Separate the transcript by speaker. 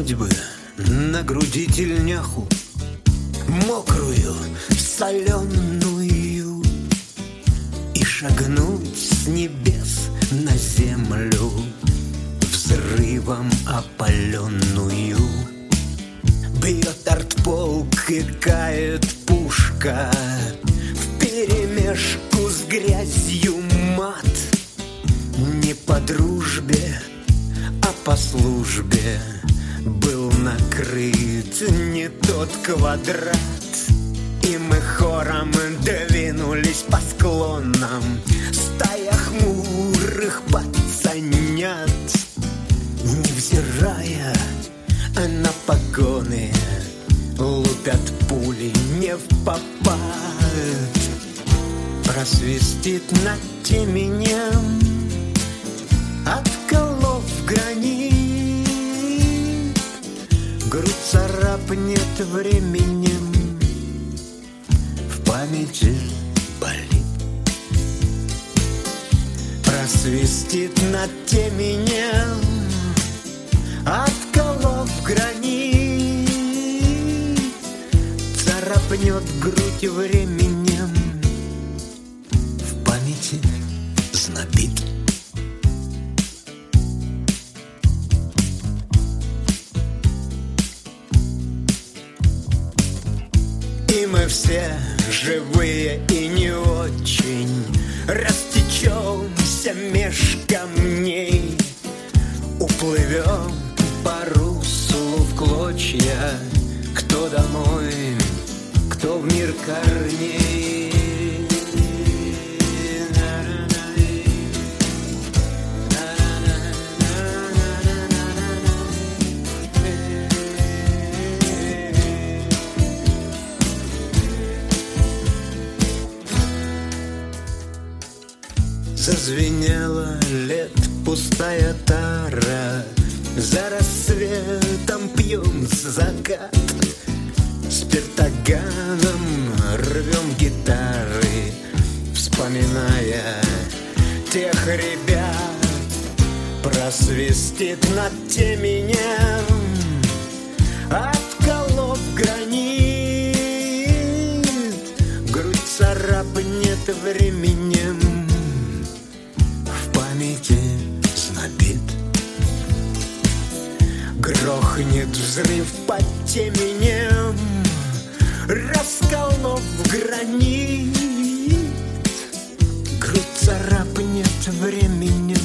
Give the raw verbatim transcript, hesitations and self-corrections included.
Speaker 1: бы на груди тельняху, мокрую, соленую, и шагнуть с небес на землю, взрывом опаленную. Бьет артполк и кает пушка, вперемешку с грязью мат. Не по дружбе, а по службе был накрыт не тот квадрат. И мы хором двинулись по склонам, стая хмурых пацанят, невзирая на погоны, лупят пули не в попад. Просвистит над теменем, отколов гранит, грудь царапнет временем, в памяти болит. Просвистит над теменем, отколов гранит, царапнет грудь временем, в памяти знобит. И мы все, живые и не очень, растечемся меж камней, уплывем по руслу в клочья, кто домой, кто в мир корней. Зазвенела лет пустая тара, за рассветом пьем закат, спиртоганом рвем гитары, вспоминая тех ребят. Просвистит над теменем, отколов гранит, грудь царапнет временем, в памяти знобит. Грохнет взрыв под теменем, расколов гранит, грудь царапнет временем,